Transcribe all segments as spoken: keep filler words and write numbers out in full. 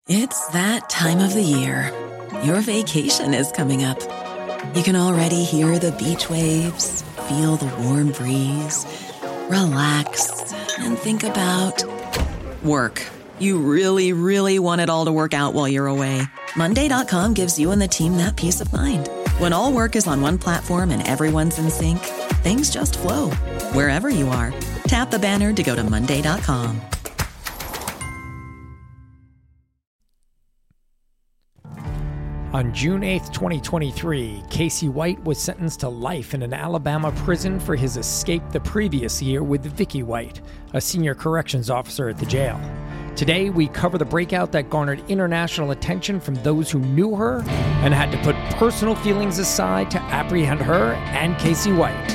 It's that time of the year. Your vacation is coming up. You can already hear the beach waves, feel the warm breeze, relax, and think about work. You really, really want it all to work out while you're away. Monday dot com gives you and the team that peace of mind. When all work is on one platform and everyone's in sync, things just flow. Wherever you are, tap the banner to go to Monday dot com. On June eighth, twenty twenty-three, Casey White was sentenced to life in an Alabama prison for his escape the previous year with Vicky White, a senior corrections officer at the jail. Today, we cover the breakout that garnered international attention from those who knew her and had to put personal feelings aside to apprehend her and Casey White.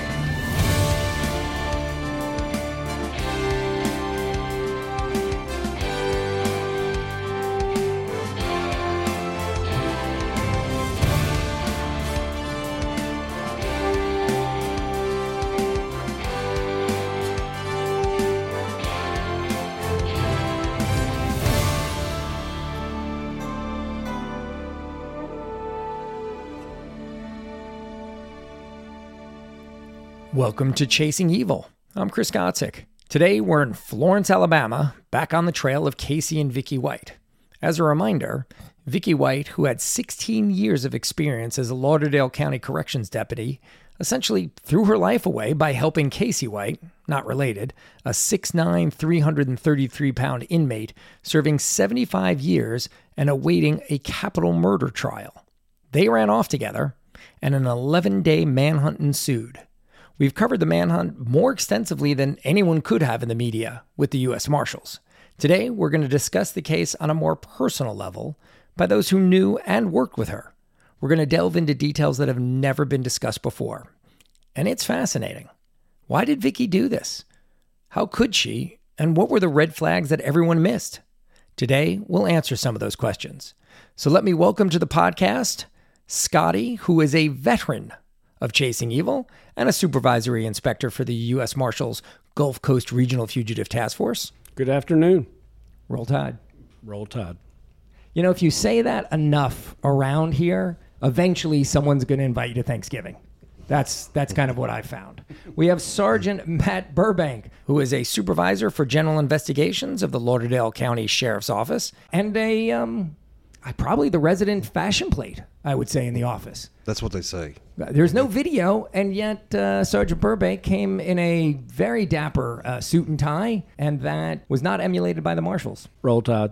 Welcome to Chasing Evil. I'm Chris Gotzik. Today we're in Florence, Alabama, back on the trail of Casey and Vicky White. As a reminder, Vicky White, who had sixteen years of experience as a Lauderdale County Corrections deputy, essentially threw her life away by helping Casey White, not related, a six nine, three hundred thirty-three pound inmate serving seventy-five years and awaiting a capital murder trial. They ran off together, and an eleven-day manhunt ensued. We've covered the manhunt more extensively than anyone could have in the media with the U S Marshals. Today, we're going to discuss the case on a more personal level by those who knew and worked with her. We're going to delve into details that have never been discussed before. And it's fascinating. Why did Vicky do this? How could she? And what were the red flags that everyone missed? Today, we'll answer some of those questions. So let me welcome to the podcast Scotty, who is a veteran of Chasing Evil and a supervisory inspector for the U S Marshals Gulf Coast Regional Fugitive Task Force. Good afternoon. Roll Tide. Roll Tide. You know, if you say that enough around here, eventually someone's going to invite you to Thanksgiving. That's that's kind of what I found. We have Sergeant Matt Burbank, who is a supervisor for general investigations of the Lauderdale County Sheriff's Office and a um, I probably the resident fashion plate, I would say, in the office. That's what they say. There's no video, and yet uh, Sergeant Burbank came in a very dapper uh, suit and tie, and that was not emulated by the Marshals. Roll Tide.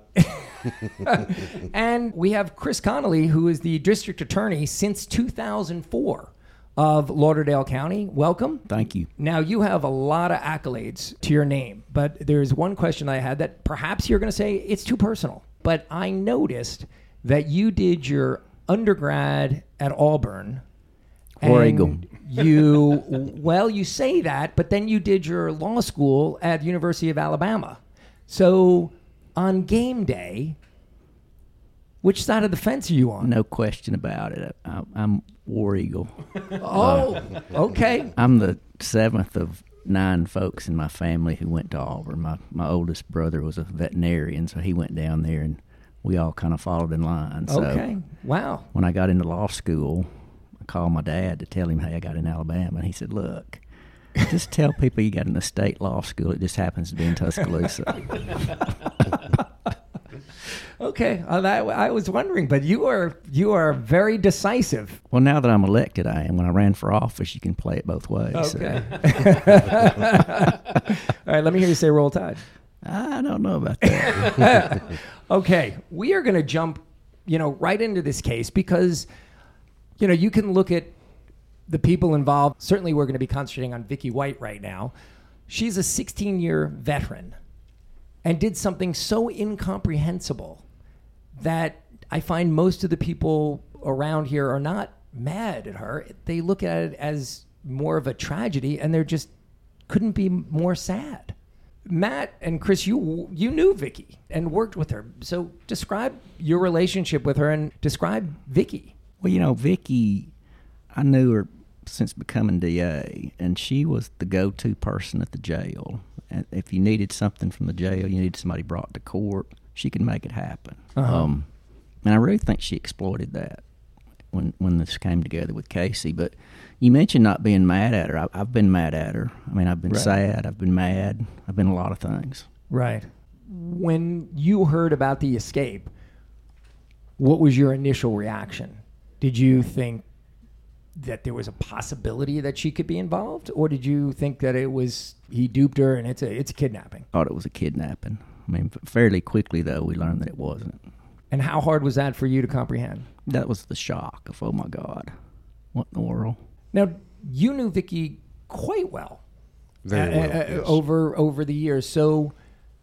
And we have Chris Connolly, who is the district attorney since two thousand four of Lauderdale County. Welcome. Thank you. Now, you have a lot of accolades to your name, but there's one question I had that perhaps you're going to say it's too personal. But I noticed that you did your undergrad at Auburn. Oregon. You, well, you say that, but then you did your law school at the University of Alabama. So on game day, which side of the fence are you on? No question about it. I, I'm War Eagle. Oh, okay. I'm the seventh of nine folks in my family who went to Auburn. My, my oldest brother was a veterinarian, so he went down there, and we all kind of followed in line. So okay. Wow. When I got into law school, I called my dad to tell him, hey, I got in Alabama. And he said, look, just tell people you got in a state law school. It just happens to be in Tuscaloosa. Okay. Uh, that, I was wondering, but you are you are very decisive. Well, now that I'm elected, I am. When I ran for office, you can play it both ways. Okay. So. All right, let me hear you say Roll Tide. I don't know about that. Okay, we are going to jump, you know, right into this case because, you know, you can look at the people involved. Certainly, we're going to be concentrating on Vicky White right now. She's a sixteen-year veteran and did something so incomprehensible that I find most of the people around here are not mad at her. They look at it as more of a tragedy, and they're just couldn't be more sad. Matt and Chris, you you knew Vicky and worked with her. So describe your relationship with her and describe Vicky. Well, you know, Vicky, I knew her since becoming D A, and she was the go-to person at the jail. And if you needed something from the jail, you needed somebody brought to court, she could make it happen. Uh-huh. Um, and I really think she exploited that when when this came together with Casey. But you mentioned not being mad at her. I, I've been mad at her. I mean, I've been Right. sad. I've been mad. I've been a lot of things. Right. When you heard about the escape, what was your initial reaction? Did you think that there was a possibility that she could be involved, or did you think that it was he duped her and it's a it's a kidnapping? Thought it was a kidnapping. I mean, fairly quickly, though, we learned that it wasn't. And how hard was that for you to comprehend? That was the shock of, oh, my God, what in the world? Now, you knew Vicky quite well. Very uh, well, uh, yes. over over the years. So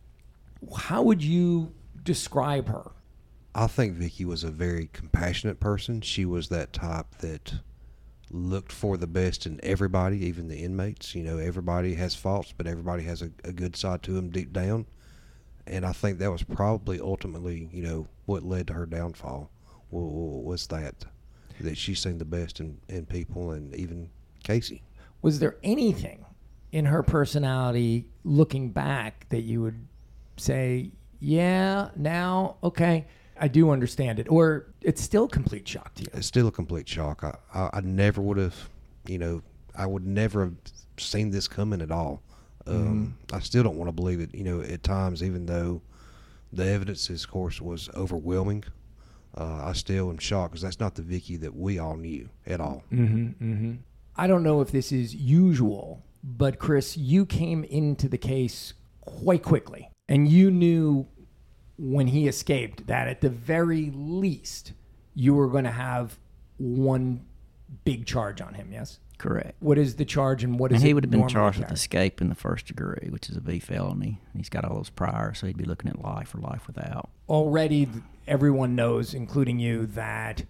how would you describe her? I think Vicky was a very compassionate person. She was that type that looked for the best in everybody, even the inmates. You know, everybody has faults, but everybody has a, a good side to them deep down. And I think that was probably ultimately, you know, what led to her downfall was that, that she's seen the best in, in people, and even Casey. Was there anything in her personality looking back that you would say, yeah, now, okay, I do understand it, or it's still complete shock to you? It's still a complete shock. I, I, I never would have, you know, I would never have seen this coming at all. Um, mm. I still don't want to believe it, you know, at times, even though the evidence, of course, was overwhelming. Uh, I still am shocked because that's not the Vicky that we all knew at all. Mm-hmm, mm-hmm. I don't know if this is usual, but Chris, you came into the case quite quickly, and you knew when he escaped that at the very least you were going to have one big charge on him, yes? Correct. What is the charge, and what is and it he would have been normally charged carry? with escape in the first degree, which is a B felony. He's got all those priors, so he'd be looking at life or life without. Already th- everyone knows, including you, that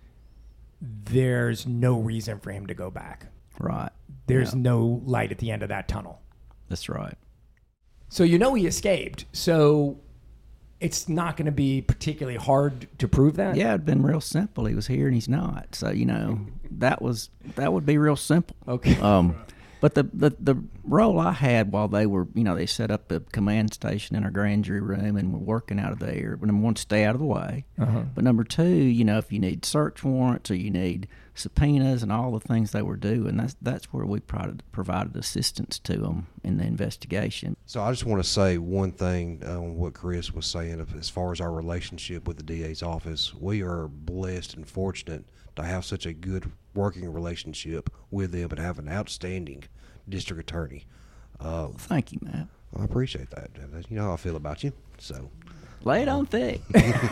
there's no reason for him to go back. Right. There's Yeah. no light at the end of that tunnel. That's right. So you know he escaped, so it's not going to be particularly hard to prove that? Yeah, it'd been real simple. He was here and he's not. So, you know, that was that would be real simple. Okay. Um, but the, the, the role I had while they were, you know, they set up the command station in our grand jury room and were working out of there. Number one, stay out of the way. Uh-huh. But number two, you know, if you need search warrants or you need subpoenas and all the things they were doing, that's that's where we provided, provided assistance to them in the investigation. So I just want to say one thing on what Chris was saying as far as our relationship with the D A's office. We are blessed and fortunate to have such a good working relationship with them and have an outstanding district attorney. Uh, Well, thank you, Matt. I appreciate that. You know how I feel about you. So Lay it on thick.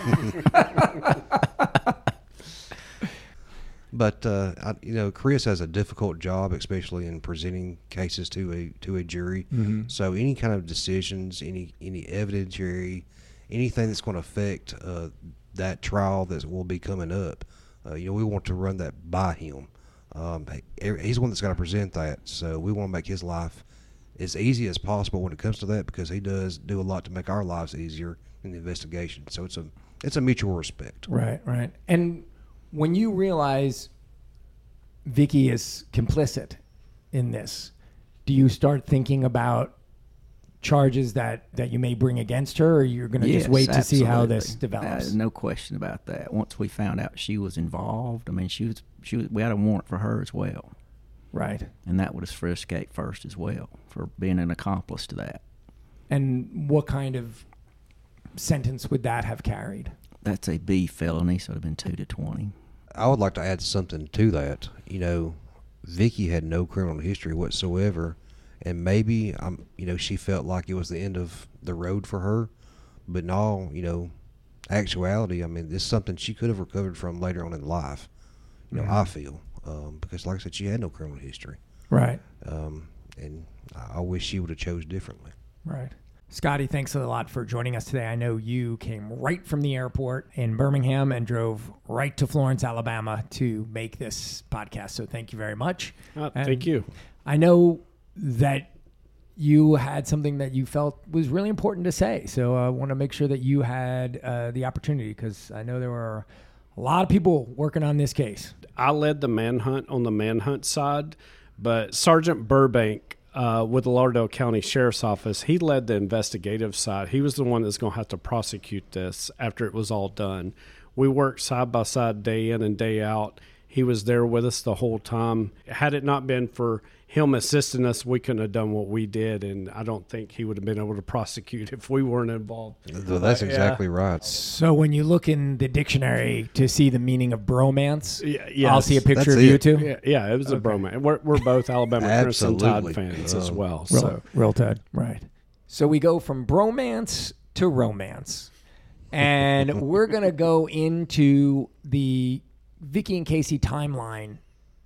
But uh, I, you know, Chris has a difficult job, especially in presenting cases to a to a jury. Mm-hmm. So any kind of decisions, any any evidentiary, anything that's going to affect uh, that trial that will be coming up, uh, you know, we want to run that by him. Um, he, he's the one that's got to present that. So we want to make his life as easy as possible when it comes to that, because he does do a lot to make our lives easier in the investigation. So it's a it's a mutual respect. Right, right. And when you realize Vicky is complicit in this, do you start thinking about charges that, that you may bring against her, or you're going to Yes, just wait to see how absolutely. this develops? Uh, no question about that. Once we found out she was involved, I mean, she was she was. We had a warrant for her as well, Right. and that was for escape first as well, for being an accomplice to that. And what kind of sentence would that have carried? That's a B felony, so it'd have been two to twenty. I would like to add something to that. You know, Vicky had no criminal history whatsoever, and maybe um, you know, she felt like it was the end of the road for her. But in all, you know, actuality, I mean, this is something she could have recovered from later on in life. You know, Mhm. I feel um, because, like I said, she had no criminal history, Right, um, and I, I wish she would have chose differently. right. Scotty, thanks a lot for joining us today. I know you came right from the airport in Birmingham and drove right to Florence, Alabama to make this podcast. So thank you very much. Uh, And thank you. I know that you had something that you felt was really important to say. So I want to make sure that you had uh, the opportunity, because I know there were a lot of people working on this case. I led the manhunt on the manhunt side, but Sergeant Burbank uh, with the Lauderdale County Sheriff's Office. He led the investigative side. He was the one that's going to have to prosecute this after it was all done. We worked side by side, day in and day out. He was there with us the whole time. Had it not been for him assisting us, we couldn't have done what we did, and I don't think he would have been able to prosecute if we weren't involved. Well, that's exactly yeah. right. So when you look in the dictionary to see the meaning of bromance, Yeah, yes. I'll see a picture That's of you it. two. Yeah, yeah, it was a bromance. We're, we're both Alabama Crimson Tide Absolutely. fans as Um, well. Real, So real Ted, right. So we go from bromance to romance. And we're going to go into the Vicky and Casey timeline,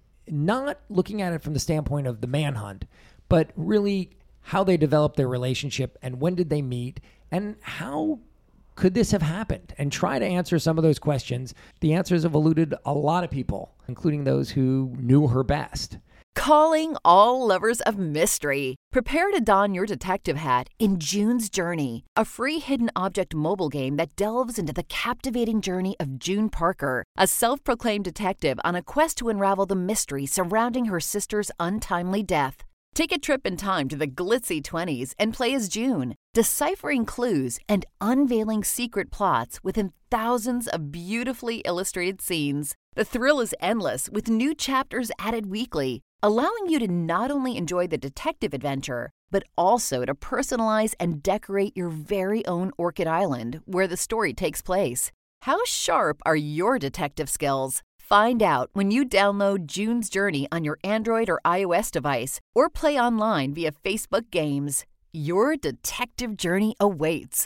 not looking at it from the standpoint of the manhunt, but really how they developed their relationship and when did they meet and how could this have happened, and try to answer some of those questions. The answers have eluded a lot of people, including those who knew her best. Calling all lovers of mystery. Prepare to don your detective hat in June's Journey, a free hidden object mobile game that delves into the captivating journey of June Parker, a self-proclaimed detective on a quest to unravel the mystery surrounding her sister's untimely death. Take a trip in time to the glitzy twenties and play as June, deciphering clues and unveiling secret plots within thousands of beautifully illustrated scenes. The thrill is endless with new chapters added weekly, allowing you to not only enjoy the detective adventure, but also to personalize and decorate your very own Orchid Island where the story takes place. How sharp are your detective skills? Find out when you download June's Journey on your Android or iOS device or play online via Facebook Games. Your detective journey awaits.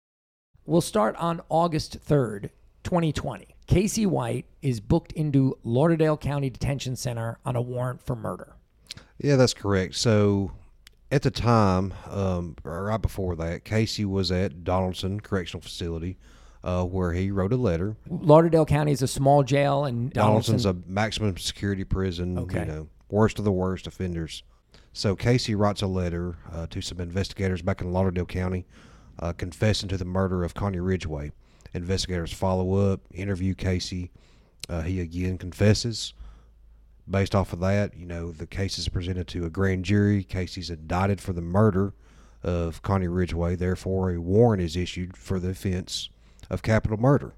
We'll start on August third, twenty twenty. Casey White is booked into Lauderdale County Detention Center on a warrant for murder. Yeah, that's correct. So at the time, um, right before that, Casey was at Donaldson Correctional Facility, uh, where he wrote a letter. Lauderdale County is a small jail, and Donaldson's Donaldson, a maximum security prison, Okay. you know, worst of the worst offenders. So Casey writes a letter uh, to some investigators back in Lauderdale County uh, confessing to the murder of Connie Ridgway. Investigators follow up, interview Casey. Uh, he again confesses. Based off of that, you know, the case is presented to a grand jury. Casey's indicted for the murder of Connie Ridgway. Therefore, a warrant is issued for the offense of capital murder.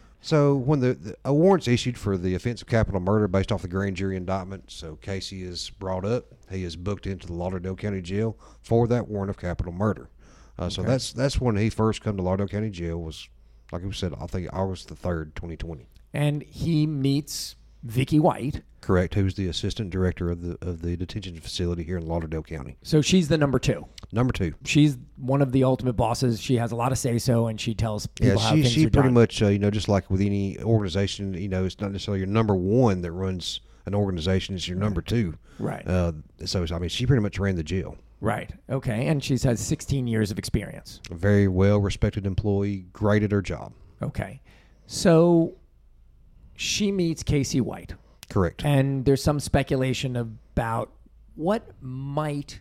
So when the, the a warrant's issued for the offense of capital murder based off the grand jury indictment, so Casey is brought up. He is booked into the Lauderdale County Jail for that warrant of capital murder. Uh, so Okay. that's that's when he first come to Lauderdale County Jail. Was, like we said, I think August the third, twenty twenty. and he meets Vicky White. Correct. Who's the assistant director of the of the detention facility here in Lauderdale County? So she's the number two. Number two. She's one of the ultimate bosses. She has a lot of say-so, and she tells people Yeah, how she things she are pretty done. much uh, you know, just like with any organization, you know, it's not necessarily your number one that runs an organization. It's your number two. Right. Uh, so I mean, she pretty much ran the jail. Right. Okay. And she's had sixteen years of experience. A very well respected employee, great at her job. Okay. So she meets Casey White. Correct. And there's some speculation about what might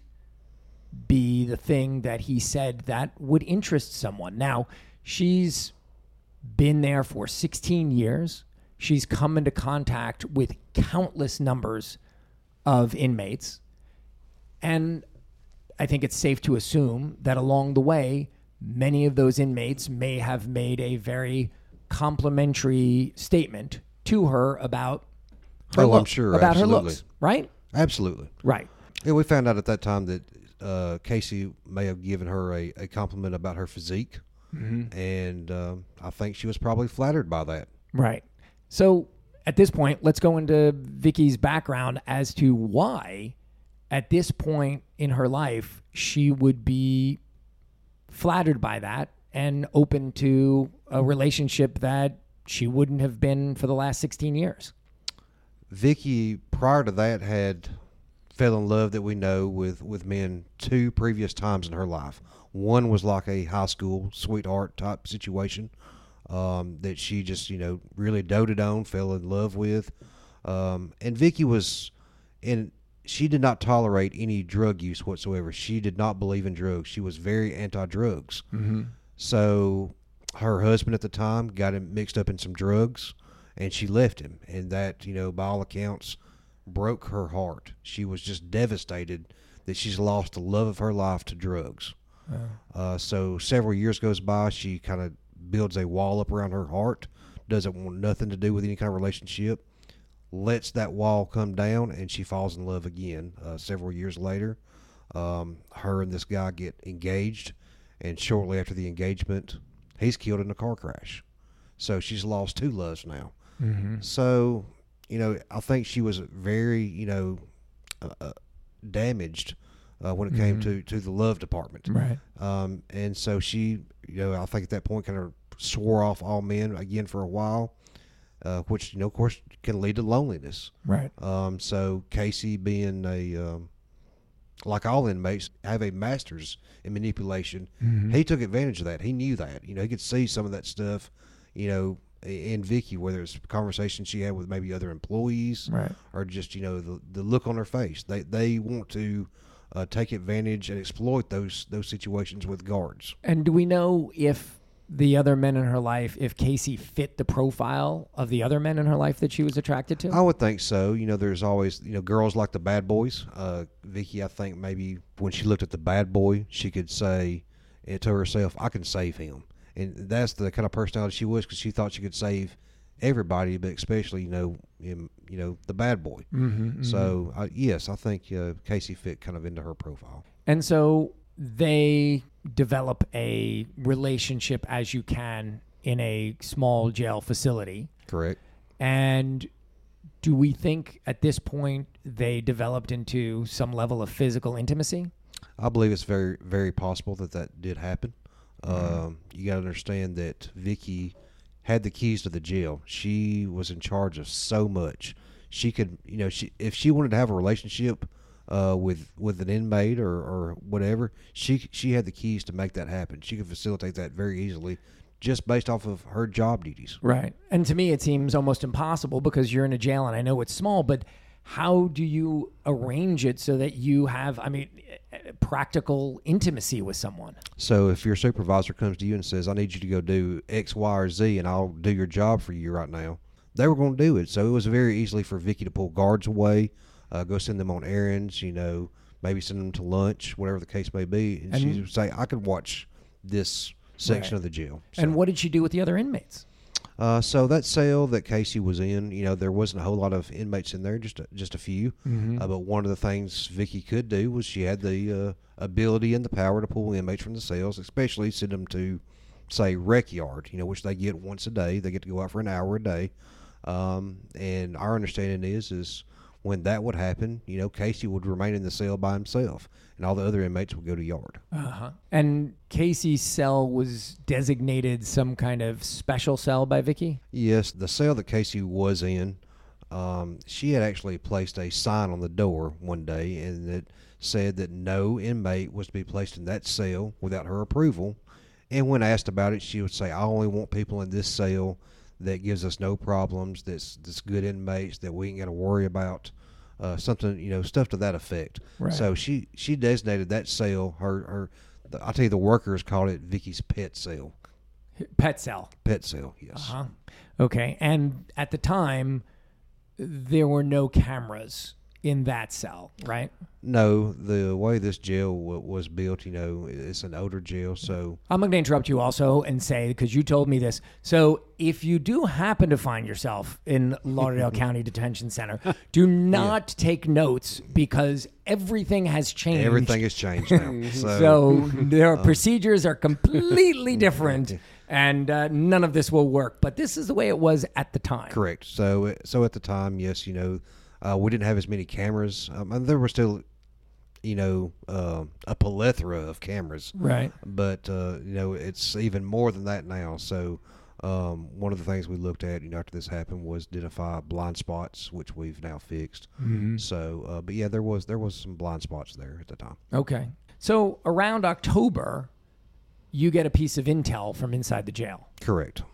be the thing that he said that would interest someone. Now, she's been there for sixteen years. She's come into contact with countless numbers of inmates. And I think it's safe to assume that along the way, many of those inmates may have made a very complimentary statement to her about her Oh, I'm look, sure, about her absolutely. looks, right? Absolutely. Right. Yeah, we found out at that time that uh, Casey may have given her a, a compliment about her physique, Mm-hmm. and um, I think she was probably flattered by that. Right. So at this point, let's go into Vicky's background as to why, at this point in her life, she would be flattered by that and open to a relationship that she wouldn't have been for the last sixteen years. Vicky, prior to that, had fell in love that we know with, with men two previous times in her life. One was like a high school sweetheart type situation um, that she just, you know, really doted on, fell in love with. Um, and Vicky was, in, she did not tolerate any drug use whatsoever. She did not believe in drugs. She was very anti-drugs. Mm-hmm. So her husband at the time got him mixed up in some drugs, and she left him. And that, you know, by all accounts, broke her heart. She was just devastated that she's lost the love of her life to drugs. Oh. Uh, so several years goes by. She kind of builds a wall up around her heart, doesn't want nothing to do with any kind of relationship, lets that wall come down, and she falls in love again. Uh, several years later, um, her and this guy get engaged, and shortly after the engagement, he's killed in a car crash. So she's lost two loves now. Mm-hmm. So, you know, I think she was very, you know, uh, uh, damaged uh, when it came Mhm. to, to the love department. Right. Um, and so she, you know, I think at that point kind of swore off all men again for a while, uh, which, you know, of course, can lead to loneliness. Right. Um, so Casey, being a, um, like all inmates, have a master's in manipulation. Mm-hmm. He took advantage of that. He knew that. You know, he could see some of that stuff, you know, in Vicky, whether it's conversations she had with maybe other employees, Right. or just, you know, the the look on her face. They they want to uh, take advantage and exploit those those situations with guards. And do we know if the other men in her life, if Casey fit the profile of the other men in her life that she was attracted to? I would think so. You know, there's always, you know, girls like the bad boys. Uh, Vicky, I think maybe when she looked at the bad boy, she could say it to herself, I can save him. And that's the kind of personality she was, because she thought she could save everybody, but especially, you know, him, you know, the bad boy. Mm-hmm, mm-hmm. So, uh, yes, I think uh, Casey fit kind of into her profile. And so they develop a relationship as you can in a small jail facility. Correct. And do we think at this point they developed into some level of physical intimacy? I believe it's very, very possible that that did happen. Um, you got to understand that Vicky had the keys to the jail. She was in charge of so much. She could, you know, she if she wanted to have a relationship uh, with with an inmate or, or whatever, she she had the keys to make that happen. She could facilitate that very easily, just based off of her job duties. Right. And to me, it seems almost impossible because you're in a jail, and I know it's small, but how do you arrange it so that you have, I mean, practical intimacy with someone? So if your supervisor comes to you and says, I need you to go do X, Y, or Z, and I'll do your job for you right now, they were going to do it. So it was very easily for Vicky to pull guards away, uh, go send them on errands, you know, maybe send them to lunch, whatever the case may be. And, And- she would say, I could watch this section Right. of the jail. So, And what did she do with the other inmates? uh, so that cell that Casey was in, you know, there wasn't a whole lot of inmates in there, just a, just a few. Mm-hmm. Uh, but one of the things Vicky could do was she had the uh, ability and the power to pull inmates from the cells, especially send them to, say, rec yard, you know, which they get once a day. They get to go out for an hour a day. Um, and our understanding is, is when that would happen, you know, Casey would remain in the cell by himself, and all the other inmates would go to yard. Uh-huh. And Casey's cell was designated some kind of special cell by Vicky? Yes, the cell that Casey was in, um, she had actually placed a sign on the door one day, and it said that no inmate was to be placed in that cell without her approval. And when asked about it, she would say, I only want people in this cell that gives us no problems, that's, that's good inmates, that we ain't got to worry about, uh, something, you know, stuff to that effect. Right. So she, she designated that cell, her, her the, I'll tell you, the workers called it Vicky's pet cell. Pet cell. Pet cell, yes. Uh-huh. Okay. And at the time, there were no cameras in that cell, right? No, the way this jail w- was built, you know, it's an older jail, so I'm going to interrupt you also and say, because you told me this. So if you do happen to find yourself in Lauderdale County Detention Center, do not take notes because everything has changed. everything has changed now. So, So their procedures are completely different, and uh, none of this will work. But this is the way it was at the time. correct. So, so at the time, yes, you know, uh, we didn't have as many cameras. Um, and there were still, you know, uh, a plethora of cameras. Right. But, uh, you know, it's even more than that now. So um, one of the things we looked at, you know, after this happened was identify blind spots, which we've now fixed. Mm-hmm. So, uh, but yeah, there was there was some blind spots there at the time. Okay. So around October, you get a piece of intel from inside the jail. Correct.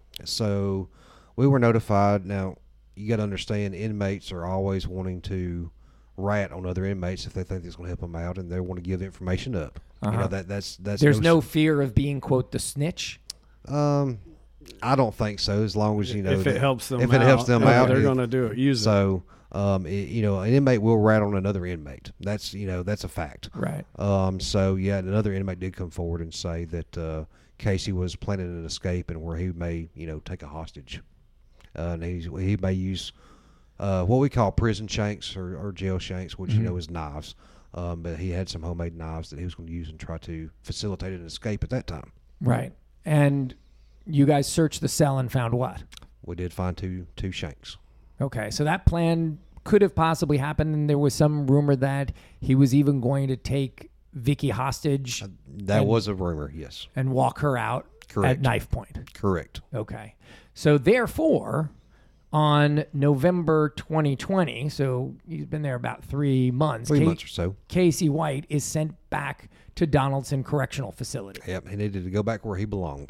So we were notified. Now, you got to understand, inmates are always wanting to rat on other inmates if they think it's going to help them out, and they want to give information up. You Uh-huh. know, that that's that's There's no no fear of being, quote, the snitch. Um, I don't think so. As long as you know, if it that, helps them, if it out, helps them they're out, they're it- going to do it. Use it. So, um, it, you know, an inmate will rat on another inmate. That's you know that's a fact. Right. Um, so yeah, another inmate did come forward and say that uh, Casey was planning an escape and where he may you know take a hostage, uh, and he's, he may use uh, what we call prison shanks or, or jail shanks, which Mm-hmm. you know is knives. Um, but he had some homemade knives that he was going to use and try to facilitate an escape at that time. Right. And you guys searched the cell and found what? We did find two two shanks. Okay, so that plan could have possibly happened, and there was some rumor that he was even going to take Vicky hostage That And- was a rumor, yes. and walk her out Correct. at knife point. Correct. Okay. So therefore, on November twenty twenty, so he's been there about three months, Three Ca- months or so. Casey White is sent back to Donaldson Correctional Facility. Yep, he needed to go back where he belonged.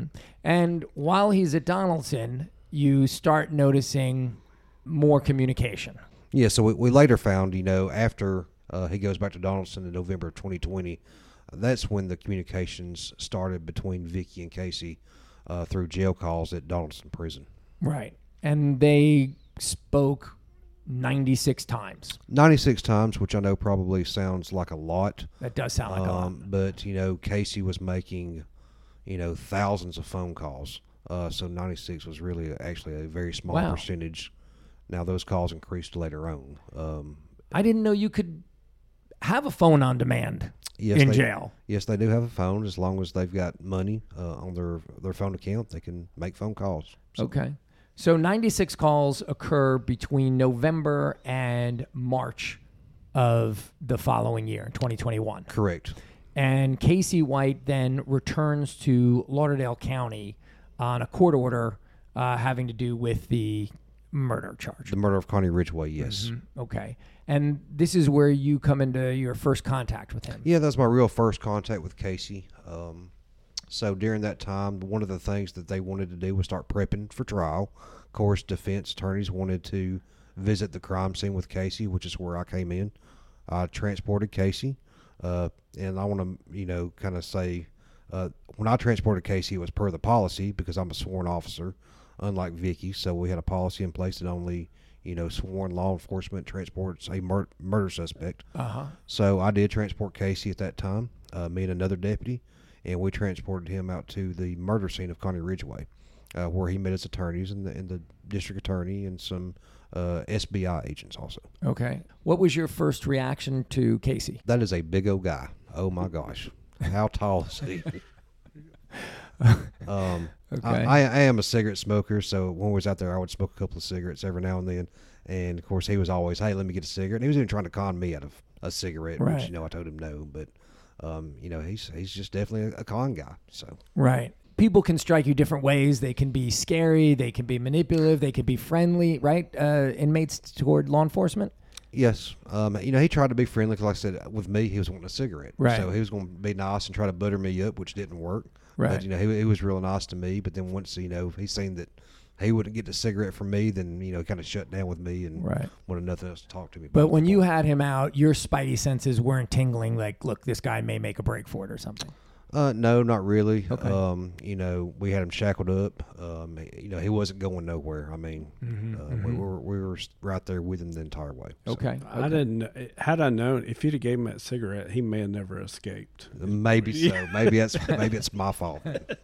And while he's at Donaldson, you start noticing more communication. Yeah, so we, we later found, you know, after uh, he goes back to Donaldson in November of twenty twenty, uh, that's when the communications started between Vicky and Casey uh, through jail calls at Donaldson Prison. Right. And they spoke ninety-six times. ninety-six times, which I know probably sounds like a lot. That does sound like a lot. Um, but, you know, Casey was making, you know, thousands of phone calls. Uh, so ninety-six was really actually a very small Wow. percentage. Now, those calls increased later on. Um, I didn't know you could have a phone on demand yes, in they, jail. Yes, they do have a phone. As long as they've got money uh, on their, their phone account, they can make phone calls. So, Okay. So ninety-six calls occur between November and March of the following year, twenty twenty-one. correct. And Casey White then returns to Lauderdale County on a court order uh, having to do with the murder charge. The murder of Connie Ridgway, yes. Okay. And this is where you come into your first contact with him. Yeah, that's my real first contact with Casey. Um, so during that time, one of the things that they wanted to do was start prepping for trial. Of course, defense attorneys wanted to visit the crime scene with Casey, which is where I came in. I transported Casey, uh, and I want to, you know, kind of say, uh, when I transported Casey, it was per the policy because I'm a sworn officer, unlike Vicky. So we had a policy in place that only, you know, sworn law enforcement transports a mur- murder suspect. Uh-huh. So I did transport Casey at that time, uh, me and another deputy, and we transported him out to the murder scene of Connie Ridgway, uh, where he met his attorneys and the, and the district attorney and some uh, S B I agents also. Okay. What was your first reaction to Casey? That is a big old guy. Oh my gosh, how tall is he? um, Okay. I, I am a cigarette smoker, so when we was out there, I would smoke a couple of cigarettes every now and then. And of course, he was always, "Hey, let me get a cigarette." And he was even trying to con me out of a cigarette, Right. which you know I told him no. But um, you know, he's he's just definitely a, a con guy. So Right. People can strike you different ways. They can be scary. They can be manipulative. They can be friendly, right? Uh, inmates toward law enforcement. yes, um, you know, he tried to be friendly. 'Cause like I said, with me, he was wanting a cigarette, Right. So he was going to be nice and try to butter me up, which didn't work. Right. But you know, he he was real nice to me. But then once you know he seen that he wouldn't get the cigarette from me, then you know, kind of shut down with me and Right. wanted nothing else to talk to me about. But when you had him out, your spidey senses weren't tingling like, look, this guy may make a break for it or something. Uh, no, not really. Okay. Um, you know, we had him shackled up. Um, he- you know, he wasn't going nowhere. I mean, uh, we were we were right there with him the entire way. So, Okay. I didn't. Had I known, if you'd have gave him that cigarette, he may have never escaped. Maybe so. Maybe that's maybe it's my fault.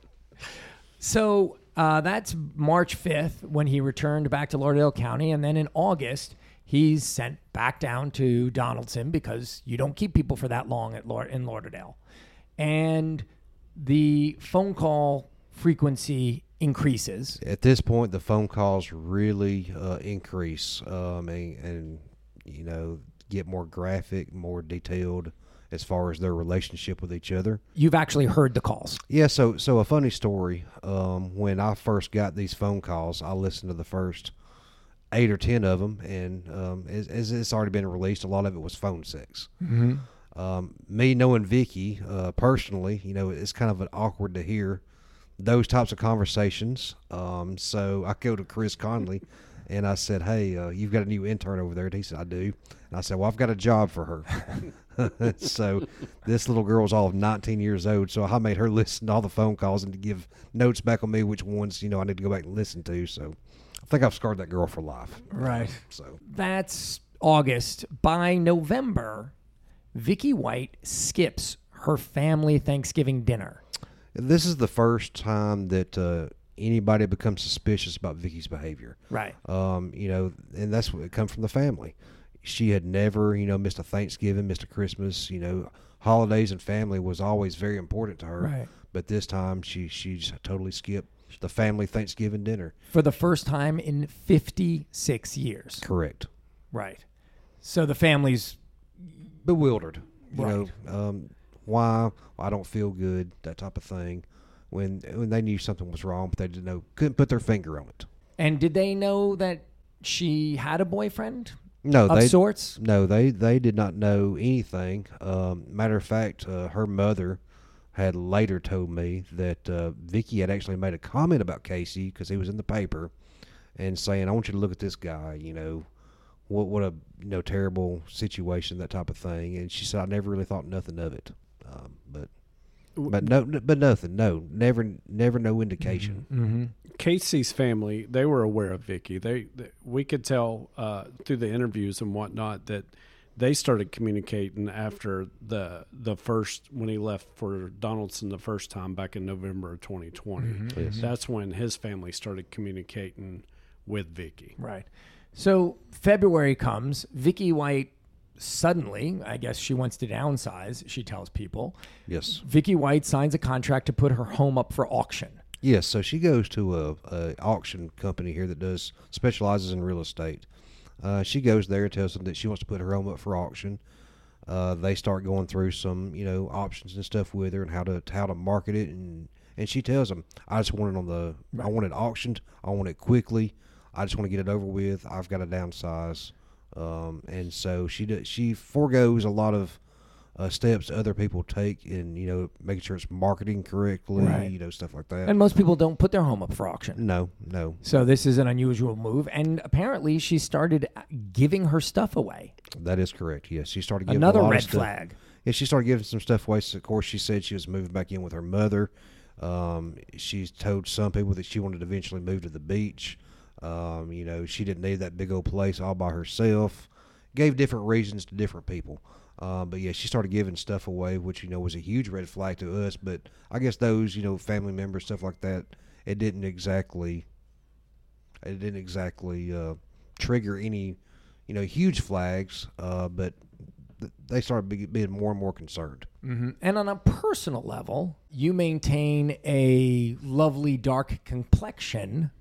So uh, that's March fifth when he returned back to Lauderdale County. And then in August, he's sent back down to Donaldson because you don't keep people for that long at Laud- in Lauderdale. And the phone call frequency increases. At this point, the phone calls really uh, increase, um, and, and you know, get more graphic, more detailed as far as their relationship with each other. You've actually heard the calls. Yeah, so so a funny story. Um, when I first got these phone calls, I listened to the first eight or ten of them, and um, as, as it's already been released, a lot of it was phone sex. Mm-hmm. Um, me knowing Vicky uh, personally, you know, it's kind of an awkward to hear those types of conversations. Um, so I go to Chris Conley, and I said, "Hey, uh, you've got a new intern over there." And he said, "I do." And I said, "Well, I've got a job for her." So this little girl's all of nineteen years old. So I made her listen to all the phone calls and to give notes back on me which ones, you know, I need to go back and listen to. So I think I've scarred that girl for life. Right. So That's August. By November, Vicky White skips her family Thanksgiving dinner. this is the first time that uh, anybody becomes suspicious about Vicky's behavior. Right. Um, you know, and that's what it comes from the family. She had never, you know, missed a Thanksgiving, missed a Christmas. You know, holidays and family was always very important to her. Right. But this time, she she just totally skipped the family Thanksgiving dinner. For the first time in fifty-six years. Correct. Right. So the family's Bewildered. You Right. know, um, why I don't feel good, that type of thing. When when they knew something was wrong, but they didn't know, couldn't put their finger on it. And did they know that she had a boyfriend No, of they sorts? no, they they did not know anything. Um, matter of fact, uh, her mother had later told me that uh, Vicky had actually made a comment about Casey because he was in the paper, and saying, "I want you to look at this guy. You know, what what a you know terrible situation, that type of thing." And she said, "I never really thought nothing of it, um, but but no, but nothing. No, never, never, no indication." Mm-hmm. Casey's family, they were aware of Vicky. They, they we could tell uh, through the interviews and whatnot that they started communicating after the the first when he left for Donaldson the first time back in November of twenty twenty. Mm-hmm. Yes. That's when his family started communicating with Vicky. Right. So February comes. Vicky White suddenly, I guess she wants to downsize, she tells people. Yes. Vicky White signs a contract to put her home up for auction. Yes, so she goes to a, a auction company here that does specializes in real estate. Uh, she goes there, tells them that she wants to put her home up for auction. Uh, they start going through some, you know, options and stuff with her and how to how to market it, and and she tells them, "I just want it on the, I want it auctioned. I want it quickly. I just want to get it over with. I've got to downsize." Um, and so she does, she foregoes a lot of uh, steps other people take in, you know, making sure it's marketing correctly, Right. you know, stuff like that. And most people don't put their home up for auction. no, no. So this is an unusual move. And apparently she started giving her stuff away. That is correct. Yes, she started giving Another a lot red of stuff. flag. Yeah, she started giving some stuff away. So of course, she said she was moving back in with her mother. Um, she's told some people that she wanted to eventually move to the beach. Um, you know, she didn't need that big old place all by herself. Gave different reasons to different people. Um, but yeah, she started giving stuff away, which, you know, was a huge red flag to us. But I guess those, you know, family members, stuff like that, it didn't exactly, it didn't exactly uh, trigger any, you know, huge flags. Uh, but th- they started be- being more and more concerned. Mm-hmm. And on a personal level, you maintain a lovely dark complexion.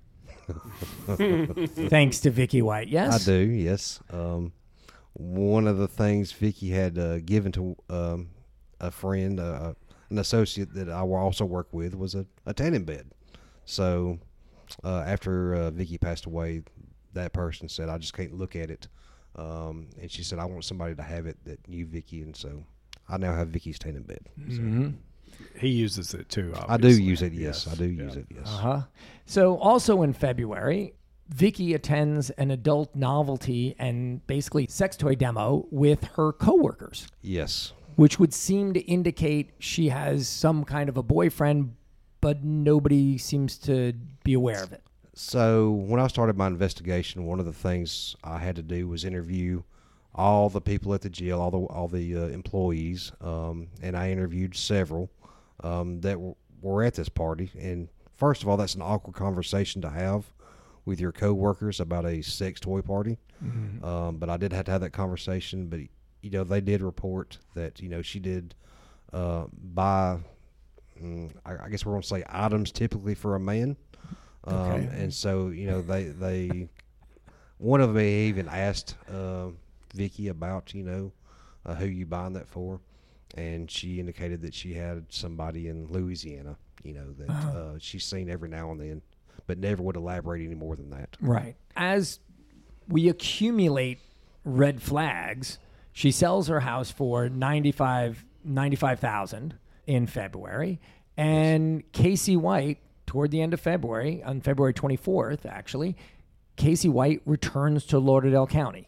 Thanks to Vicky White, yes? I do, yes. Um, one of the things Vicky had uh, given to um, a friend, uh, an associate that I will also work with, was a, a tanning bed. So uh, after uh, Vicky passed away, that person said, "I just can't look at it." Um, and she said, "I want somebody to have it that knew Vicky." And so I now have Vicky's tanning bed. So Mm-hmm. He uses it too, I do obviously. use it, yes. I do use it, yes. Uh-huh. So also in February, Vicky attends an adult novelty and basically sex toy demo with her coworkers, Yes. which would seem to indicate she has some kind of a boyfriend, but nobody seems to be aware of it. So when I started my investigation, one of the things I had to do was interview all the people at the jail, all the all the uh, employees, um, and I interviewed several um, that w- were at this party. And first of all, that's an awkward conversation to have with your coworkers about a sex toy party. Mm-hmm. Um, but I did have to have that conversation. But you know, they did report that you know she did uh, buy, mm, I, I guess we're going to say items typically for a man. Um, Okay. And so, you know, they, they, one of them even asked uh, Vicky about, you know, uh, who you buying that for. And she indicated that she had somebody in Louisiana, you know, that uh, she's seen every now and then, but never would elaborate any more than that. Right. As we accumulate red flags, she sells her house for ninety-five thousand in February. And Casey White, toward the end of February, on February twenty-fourth, actually, Casey White returns to Lauderdale County.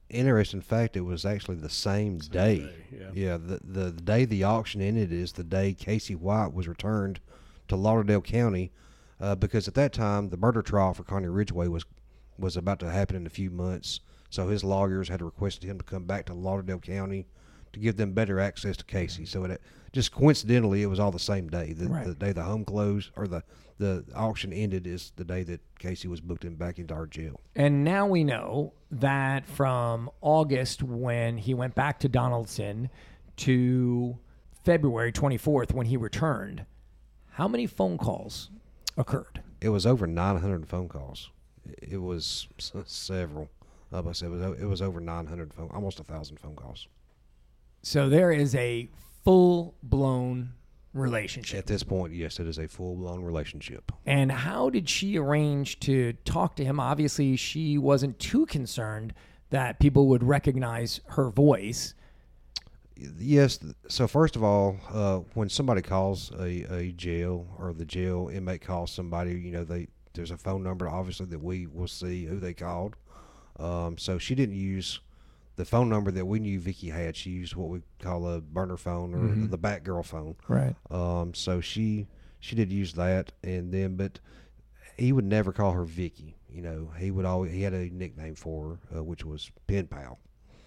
interesting fact, it was actually the same, Same day. day, yeah. yeah the, the the day the auction ended is the day Casey White was returned to Lauderdale County, uh, because at that time the murder trial for Connie Ridgway was was about to happen in a few months. So his lawyers had requested him to come back to Lauderdale County to give them better access to Casey. So it just coincidentally, it was all the same day. The, Right. the day the home closed or the, the auction ended is the day that Casey was booked in back into our jail. And now we know that from August, when he went back to Donaldson, to February twenty-fourth, when he returned, how many phone calls occurred? It was over nine hundred phone calls. It was s- several. Like I said, it was, o- it was over nine hundred phone, almost a thousand phone calls. So there is a full-blown relationship. At this point, yes, it is a full-blown relationship. And how did she arrange to talk to him? Obviously, she wasn't too concerned that people would recognize her voice. Yes. th- So first of all, uh, when somebody calls a, a jail or the jail inmate calls somebody, you know, they there's a phone number obviously that we will see who they called. Um, so she didn't use the phone number that we knew Vicky had. She used what we call a burner phone or Mhm. the Batgirl phone. Right. Um, so she she did use that, and then but he would never call her Vicky. You know, he would always he had a nickname for her, uh, which was Pen Pal.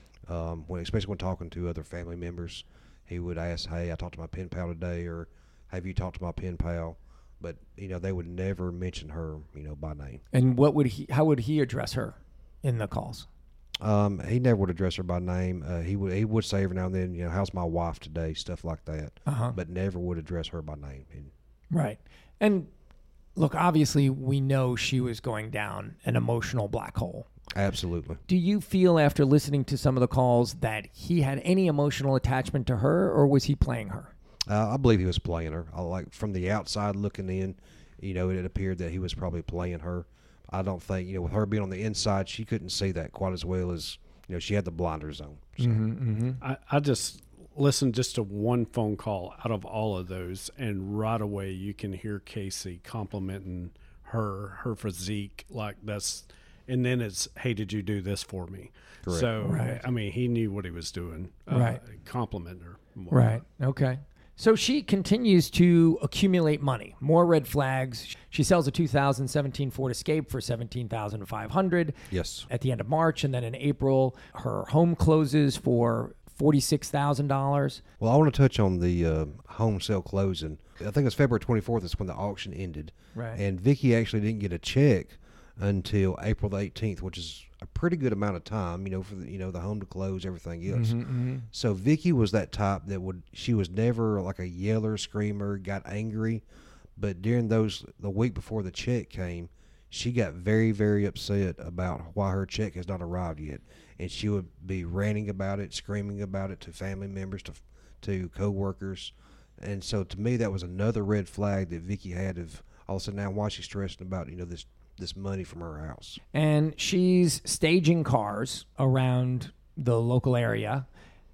Um, when especially when talking to other family members, he would ask, "Hey, I talked to my pen pal today," or "Have you talked to my pen pal?" But you know, they would never mention her, you know, by name. And what would he? How would he address her in the calls? Um, he never would address her by name. Uh, he would he would say every now and then, you know, "How's my wife today?" Stuff like that. Uh-huh. But never would address her by name. And Right. And look, obviously, we know she was going down an emotional black hole. absolutely. Do you feel after listening to some of the calls that he had any emotional attachment to her, or was he playing her? Uh, I believe he was playing her. I like from the outside looking in, you know, it appeared that he was probably playing her. I don't think, you know, with her being on the inside, she couldn't see that quite as well as, you know, she had the blinders on. So. Mm-hmm. I, I just listened just to one phone call out of all of those, and right away you can hear Casey complimenting her, her physique, like that's, and then it's, "Hey, did you do this for me?" Correct. So, Right. I mean, he knew what he was doing. Uh, Right. Complimenting her. more. Right. Okay. So she continues to accumulate money. More red flags. She sells a two thousand seventeen Ford Escape for seventeen thousand five hundred dollars Yes. at the end of March, and then in April, her home closes for forty-six thousand dollars. Well, I want to touch on the uh, home sale closing. I think it's February twenty-fourth is when the auction ended. Right. And Vicky actually didn't get a check until April the eighteenth, which is a pretty good amount of time, you know, for the, you know, the home to close, everything else. Mm-hmm. So Vicky was that type that would, she was never like a yeller, screamer, got angry. But during those, the week before the check came, she got very, very upset about why her check has not arrived yet. And she would be ranting about it, screaming about it to family members, to to coworkers. And so to me, that was another red flag that Vicky had of all of a sudden now why she's stressing about, you know, this this money from her house. And she's staging cars around the local area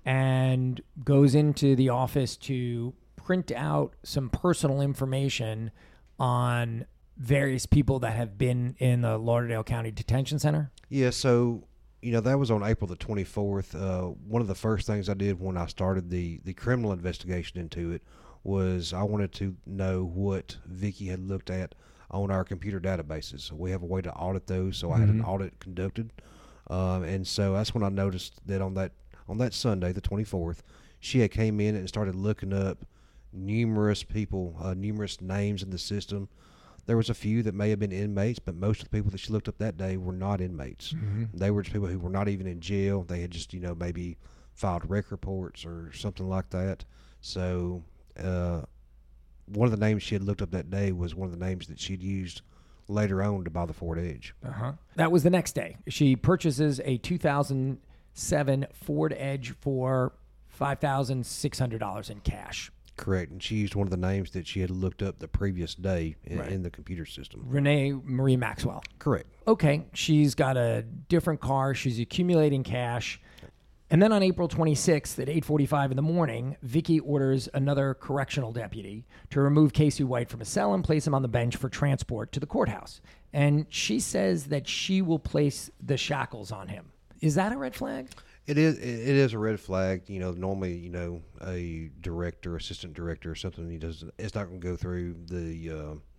and goes into the office to print out some personal information on various people that have been in the Lauderdale County Detention Center. Yeah, so, you know, that was on April the twenty-fourth. Uh, one of the first things I did when I started the, the criminal investigation into it was I wanted to know what Vicky had looked at on our computer databases. So we have a way to audit those, so I had an audit conducted. Um, and so that's when I noticed that on that on that Sunday, the twenty-fourth, she had came in and started looking up numerous people, uh, numerous names in the system. There was a few that may have been inmates, but most of the people that she looked up that day were not inmates. Mm-hmm. They were just people who were not even in jail. They had just, you know, maybe filed rec reports or something like that. So uh, one of the names she had looked up that day was one of the names that she'd used later on to buy the Ford Edge. Uh-huh. That was the next day. She purchases a two thousand seven Ford Edge for five thousand six hundred dollars in cash. Correct. And she used one of the names that she had looked up the previous day in, Right. in the computer system. Renee Marie Maxwell. Correct. Okay, she's got a different car. She's accumulating cash. And then on April twenty-sixth at eight forty-five in the morning, Vicky orders another correctional deputy to remove Casey White from a cell and place him on the bench for transport to the courthouse. And she says that she will place the shackles on him. Is that a red flag? It is. It is a red flag. You know, normally, you know, a director, assistant director, or something. He does. It's not going to go through the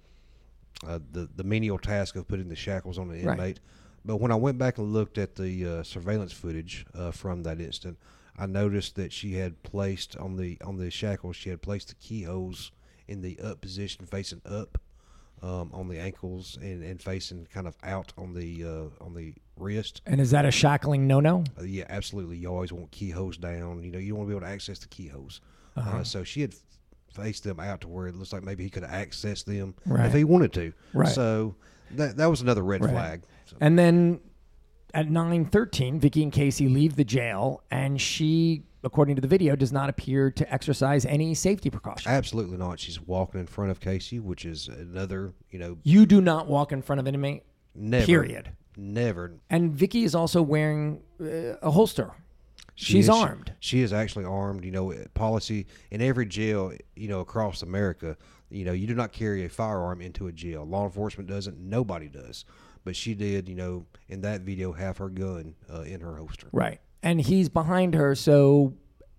uh, uh, the the menial task of putting the shackles on the inmate. Right. But when I went back and looked at the uh, surveillance footage uh, from that instant, I noticed that she had placed on the on the shackles. She had placed the keyholes in the up position, facing up. Um, on the ankles and, and facing kind of out on the uh, on the wrist. And is that a shackling no-no? Uh, yeah, absolutely. You always want keyholes down. You know, you want to be able to access the keyholes. Uh-huh. Uh, so she had faced them out to where it looks like maybe he could access them Right. if he wanted to. Right. So that that was another red Right. flag. So, And then at nine thirteen, Vicky and Casey leave the jail, and she, according to the video, does not appear to exercise any safety precautions. absolutely not. She's walking in front of Casey, which is another, you know, You do not walk in front of an inmate, never. period. Never. And Vicky is also wearing uh, a holster. She She's is- armed. She is actually armed. You know, policy in every jail, you know, across America, you know, you do not carry a firearm into a jail. Law enforcement doesn't. Nobody does. But she did, you know, in that video, have her gun uh, in her holster. Right. And he's behind her, so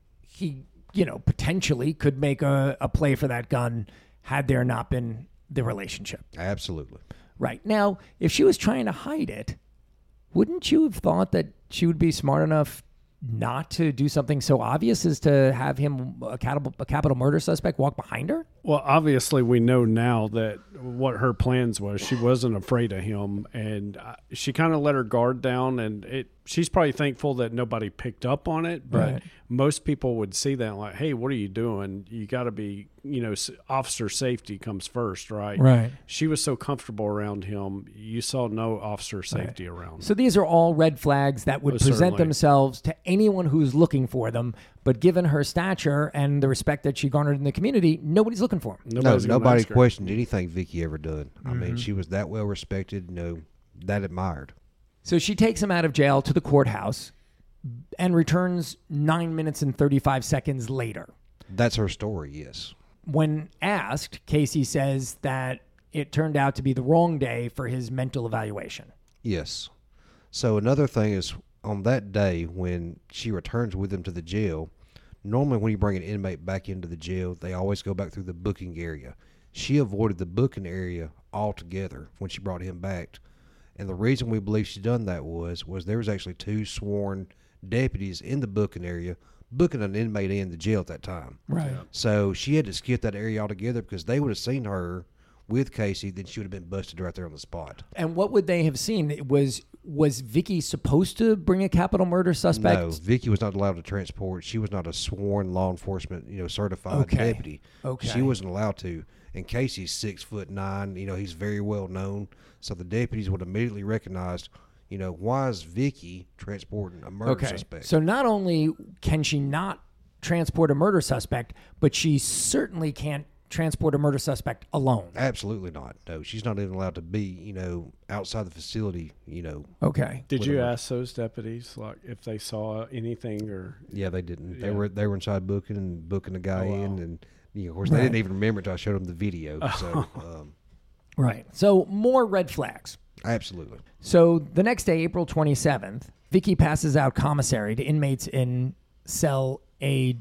he, you know, potentially could make a, a play for that gun had there not been the relationship. Absolutely. Right. Now, if she was trying to hide it, wouldn't you have thought that she would be smart enough not to do something so obvious as to have him, a capital, a capital murder suspect, walk behind her? Well, obviously, we know now that what her plans was. She wasn't afraid of him, and uh, she kind of let her guard down. And it, she's probably thankful that nobody picked up on it. But Right. most people would see that like, "Hey, what are you doing? You got to be, you know, s- officer safety comes first, right?" Right. She was so comfortable around him. You saw no officer safety around. So these are all red flags that would Oh, present certainly. themselves to anyone who's looking for them. But given her stature and the respect that she garnered in the community, nobody's looking for him. Nobody's no, gonna nobody ask her. questioned anything Vicky ever done. I Mm-hmm. mean, she was that well respected, you know, that admired. So she takes him out of jail to the courthouse and returns nine minutes and thirty-five seconds later. That's her story, yes. When asked, Casey says that it turned out to be the wrong day for his mental evaluation. Yes. So another thing is on that day when she returns with him to the jail, normally when you bring an inmate back into the jail, they always go back through the booking area. She avoided the booking area altogether when she brought him back. And the reason we believe she done that was was there was actually two sworn deputies in the booking area booking an inmate in the jail at that time. Right. So she had to skip that area altogether because they would have seen her with Casey, then she would have been busted right there on the spot. And what would they have seen? It was was Vicky supposed to bring a capital murder suspect? No, Vicky was not allowed to transport. She was not a sworn law enforcement, you know, certified Okay. deputy. Okay. She wasn't allowed to. And Casey's six foot nine. You know, he's very well known. So the deputies would immediately recognize, you know, why is Vicky transporting a murder Okay. suspect? So not only can she not transport a murder suspect, but she certainly can't transport a murder suspect alone. Absolutely not. No, she's not even allowed to be, you know, outside the facility. You know, Okay. Did with you a- ask those deputies like if they saw anything or? yeah, they didn't. They Yeah. were they were inside booking and booking the guy Oh, wow. in, and you know, of course they Right. didn't even remember until I showed them the video. So, um, Right. So more red flags. absolutely. So the next day, April twenty-seventh, Vicky passes out commissary to inmates in cell A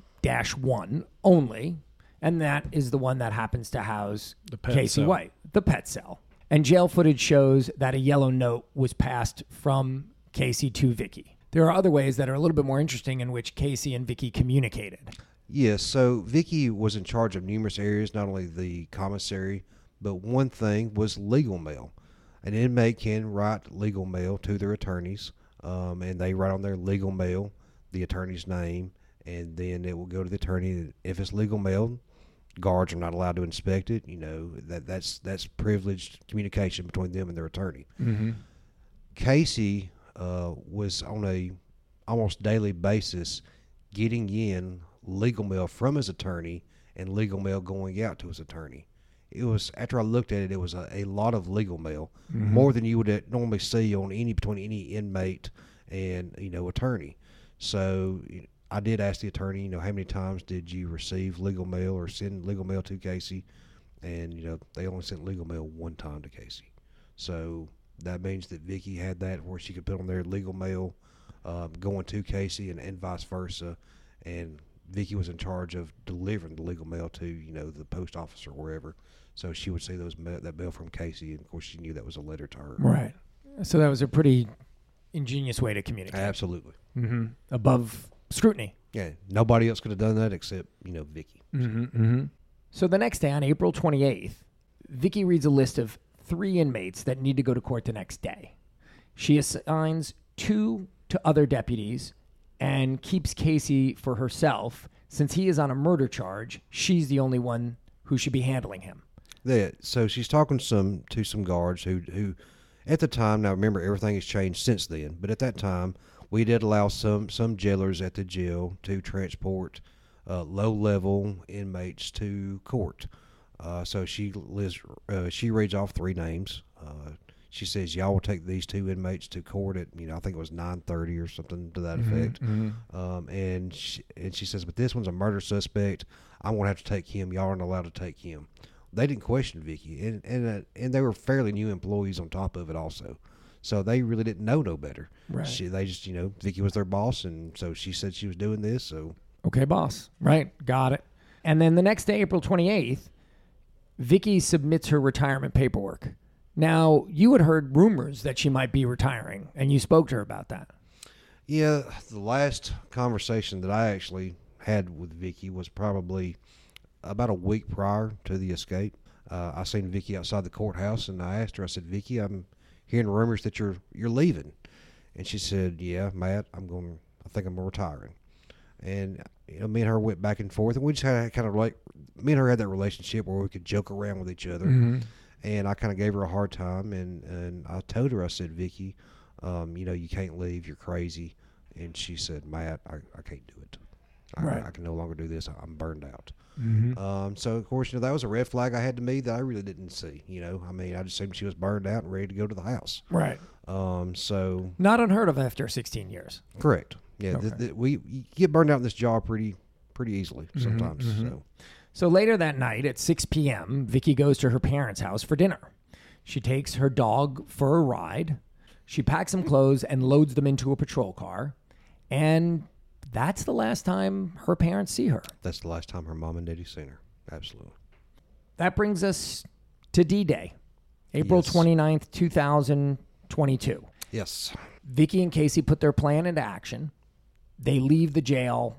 one only, and that is the one that happens to house The pet Casey cell. White, the pet cell. And jail footage shows that a yellow note was passed from Casey to Vicky. There are other ways that are a little bit more interesting in which Casey and Vicky communicated. Yes, so Vicky was in charge of numerous areas, not only the commissary, but one thing was legal mail. An inmate can write legal mail to their attorneys, um, and they write on their legal mail the attorney's name, and then it will go to the attorney. If it's legal mail, guards are not allowed to inspect it. You know, that that's that's privileged communication between them and their attorney. Mm-hmm. Casey uh, was on a almost daily basis getting in legal mail from his attorney and legal mail going out to his attorney. It was, after I looked at it, it was a, a lot of legal mail, Mm-hmm. more than you would uh, normally see on any between any inmate and, you know, attorney. So you know, I did ask the attorney, you know, how many times did you receive legal mail or send legal mail to Casey? And, you know, they only sent legal mail one time to Casey. So that means that Vicky had that where she could put on their legal mail uh, going to Casey and, and vice versa. And Vicky was in charge of delivering the legal mail to, you know, the post office or wherever. So she would see those ma- that mail from Casey, and of course she knew that was a letter to her. Right. So that was a pretty ingenious way to communicate. Absolutely. Mm-hmm. Above scrutiny. Yeah, nobody else could have done that except, you know, Vicky. Mm-hmm, mm-hmm. So the next day, on April twenty-eighth, Vicky reads a list of three inmates that need to go to court the next day. She assigns two to other deputies and keeps Casey for herself. Since he is on a murder charge, she's the only one who should be handling him. Yeah, so she's talking some to some guards who, who, at the time, now remember everything has changed since then, but at that time, we did allow some, some jailers at the jail to transport uh, low-level inmates to court. Uh, so she lists, uh, she reads off three names. Uh, she says, y'all will take these two inmates to court at, you know, I think it was nine thirty or something to that Mm-hmm, effect. mm-hmm. Um, and, she, and she says, but this one's a murder suspect. I'm going to have to take him. Y'all aren't allowed to take him. They didn't question Vicky, and and uh, and they were fairly new employees on top of it also. So they really didn't know no better. Right. She, they just, you know, Vicky was their boss, and so she said she was doing this. So Okay, boss. Right. Got it. And then the next day, April twenty-eighth, Vicky submits her retirement paperwork. Now, you had heard rumors that she might be retiring, and you spoke to her about that. yeah, the last conversation that I actually had with Vicky was probably about a week prior to the escape. Uh, I seen Vicky outside the courthouse, and I asked her. I said, "Vicky, I'm hearing rumors that you're you're leaving," and she said, "Yeah, Matt, I'm going. I think I'm retiring." And you know, me and her went back and forth, and we just had kind of like me and her had that relationship where we could joke around with each other. Mm-hmm. And I kind of gave her a hard time, and, and I told her, I said, Vicky, um, you know, you can't leave. You're crazy. And she said, Matt, I, I can't do it. I, Right. I can no longer do this. I'm burned out. Mm-hmm. Um, so, of course, you know, that was a red flag I had to me that I really didn't see. You know, I mean, I just assumed she was burned out and ready to go to the house. Right. Um, so, Not unheard of after sixteen years. correct. Yeah, Okay. th- th- we you get burned out in this job pretty pretty easily sometimes. mhm. So, So later that night at six p.m., Vicky goes to her parents' house for dinner. She takes her dog for a ride. She packs some clothes and loads them into a patrol car. And that's the last time her parents see her. that's the last time her mom and daddy seen her. Absolutely. That brings us to D-Day, April Yes. twenty-ninth, two thousand twenty-two. Yes. Vicky and Casey put their plan into action. They leave the jail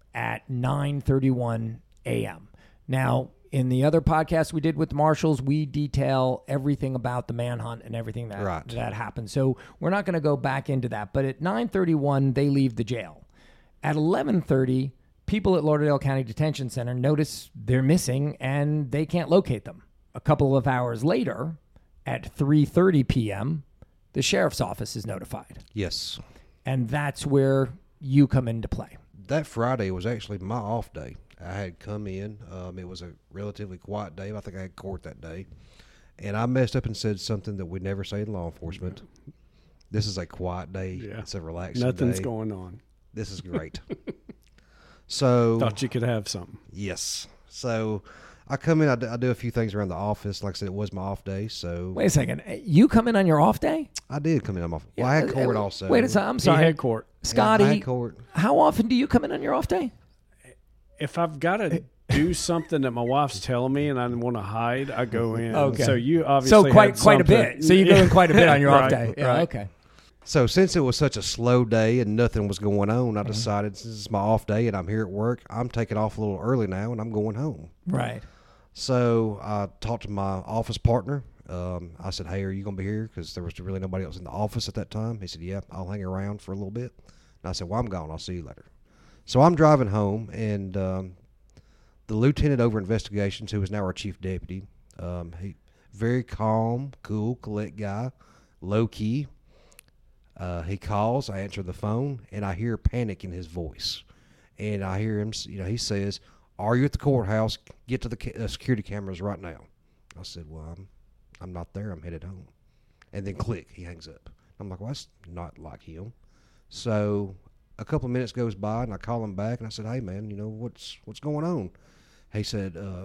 at nine thirty-one a.m. Now, in the other podcast we did with the marshals, we detail everything about the manhunt and everything that, Right. that happened. So we're not going to go back into that. But at nine thirty-one, they leave the jail. At eleven thirty, people at Lauderdale County Detention Center notice they're missing and they can't locate them. A couple of hours later, at three thirty p.m., the sheriff's office is notified. Yes. And that's where you come into play. That Friday was actually my off day. I had come in. Um, it was a relatively quiet day. I think I had court that day. And I messed up and said something that we never say in law enforcement. This is a quiet day. Yeah. It's a relaxing Nothing's day. going on. This is great. So, Thought you could have something. yes. So, I come in. I do, I do a few things around the office. Like I said, it was my off day. So, Wait a second. You come in on your off day? I did come in on my Well, I had court also. Wait a second. I'm He sorry. had court. Yeah, Scotty, I had court. how often do you come in on your off day? If I've got to do something that my wife's telling me and I want to hide, I go in. Okay. So you obviously So quite had quite a something- bit. So you go in quite a bit on your off Right, day. Yeah, right. okay. So since it was such a slow day and nothing was going on, Mm-hmm. I decided since it's my off day and I'm here at work, I'm taking off a little early now and I'm going home. Right. So I talked to my office partner. Um, I said, hey, are you going to be here? Because there was really nobody else in the office at that time. He said, yeah, I'll hang around for a little bit. And I said, well, I'm gone. I'll see you later. So I'm driving home, and um, the lieutenant over investigations, who is now our chief deputy, um, he very calm, cool, collect guy, low key. Uh, he calls, I answer the phone, and I hear panic in his voice. And I hear him, you know, he says, are you at the courthouse? Get to the ca- uh, security cameras right now. I said, well, I'm, I'm not there. I'm headed home. And then click, he hangs up. I'm like, well, that's not like him. So a couple of minutes goes by, and I call him back, and I said, hey, man, you know, what's what's going on? He said, uh,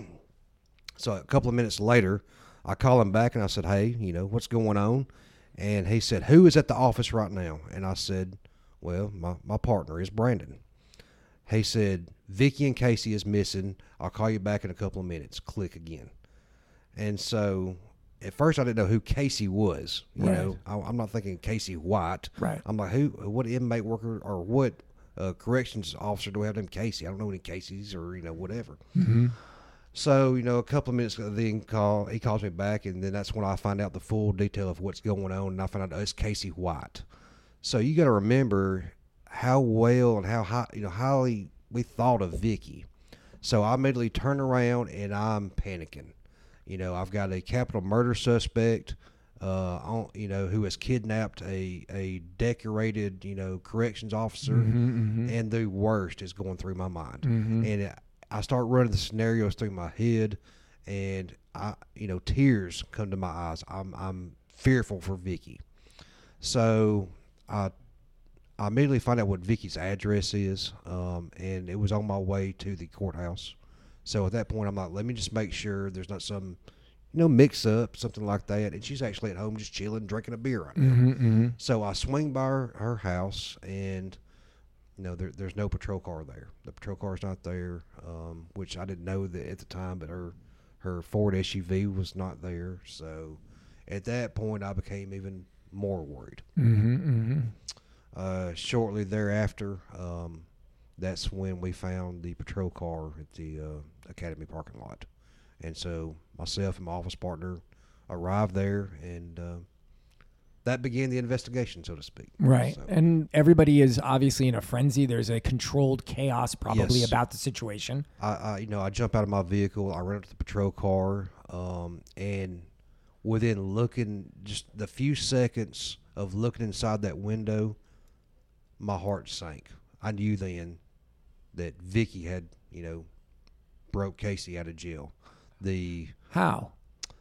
so a couple of minutes later, I call him back, and I said, hey, you know, what's going on? And he said, who is at the office right now? And I said, Well, my, my partner is Brandon. He said, Vicky and Casey is missing. I'll call you back in a couple of minutes. Click again. And so at first I didn't know who Casey was. You Right. know, I, I'm not thinking Casey White. Right. I'm like, who, what inmate worker or what uh, corrections officer do we have named Casey? I don't know any Caseys or, you know, whatever. Mm-hmm. So, you know, a couple of minutes ago, then call, he calls me back, and then that's when I find out the full detail of what's going on, and I find out oh, it's Casey White. So you got to remember how well and how high, you know, highly we thought of Vicky. So I immediately turn around and I'm panicking. You know, I've got a capital murder suspect, uh, on, you know, who has kidnapped a, a decorated, you know, corrections officer, Mm-hmm, mm-hmm. and the worst is going through my mind. Mm-hmm. And it, I start running the scenarios through my head, and I, you know, tears come to my eyes. I'm, I'm fearful for Vicky. So I, I immediately find out what Vicky's address is, um, and it was on my way to the courthouse. So at that point, I'm like, let me just make sure there's not some, you know, mix up, something like that. And she's actually at home just chilling, drinking a beer right now. Mm-hmm, mm-hmm. So I swing by her, her house, and you know, there, there's no patrol car there. The patrol car's not there, um, which I didn't know that at the time, but her her Ford S U V was not there. So at that point, I became even more worried. Mm-hmm, mm-hmm. Uh, shortly thereafter, um, that's when we found the patrol car at the uh, Academy parking lot. And so myself and my office partner arrived there, and uh, that began the investigation, so to speak. Right. So, And everybody is obviously in a frenzy. There's a controlled chaos probably Yes. about the situation. I, I, you know, I jump out of my vehicle, I run up to the patrol car, um, and within looking, just the few seconds of looking inside that window, my heart sank. I knew then that Vicky had, you know, broke Casey out of jail. The How?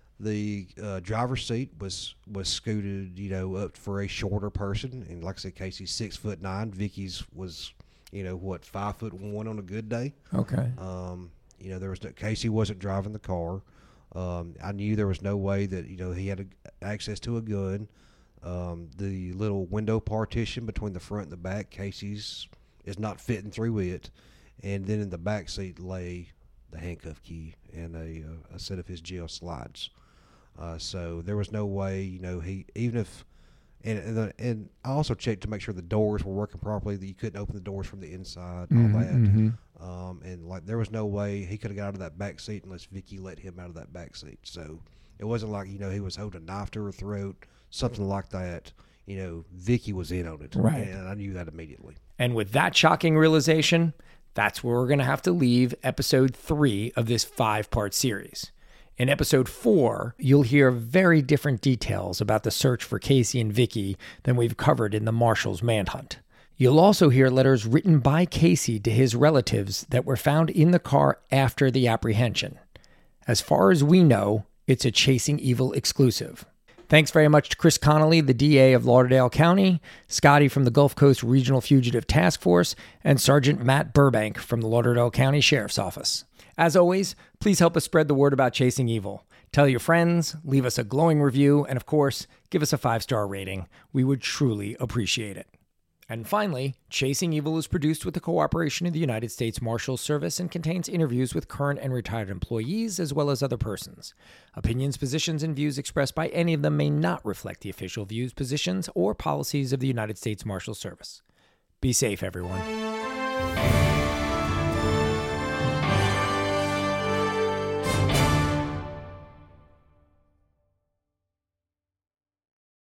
the uh, driver's seat was was scooted, you know, up for a shorter person, and like I said, Casey's six foot nine. Vicky's was, you know, what, five foot one on a good day. Okay. Um, you know, there was no, Casey wasn't driving the car. Um, I knew there was no way that, you know, he had a, access to a gun. Um, the little window partition between the front and the back, Casey's is not fitting through it. And then in the back seat lay the handcuff key and a, uh, a set of his jail slides. Uh, so there was no way, you know, he, even if, and, and, the, and I also checked to make sure the doors were working properly, that you couldn't open the doors from the inside, Mm-hmm, all that. mm-hmm. Um, and like, there was no way he could have got out of that back seat unless Vicky let him out of that back seat. So it wasn't like, you know, he was holding a knife to her throat, something like that. You know, Vicky was in on it. Right. And I knew that immediately. And with that shocking realization, that's where we're going to have to leave episode three of this five-part series. In episode four, you'll hear very different details about the search for Casey and Vicky than we've covered in the Marshals manhunt. You'll also hear letters written by Casey to his relatives that were found in the car after the apprehension. As far as we know, it's a Chasing Evil exclusive. Thanks very much to Chris Connolly, the D A of Lauderdale County, Scotty from the Gulf Coast Regional Fugitive Task Force, and Sergeant Matt Burbank from the Lauderdale County Sheriff's Office. As always, please help us spread the word about Chasing Evil. Tell your friends, leave us a glowing review, and of course, give us a five-star rating. We would truly appreciate it. And finally, Chasing Evil is produced with the cooperation of the United States Marshals Service and contains interviews with current and retired employees as well as other persons. Opinions, positions, and views expressed by any of them may not reflect the official views, positions, or policies of the United States Marshals Service. Be safe, everyone.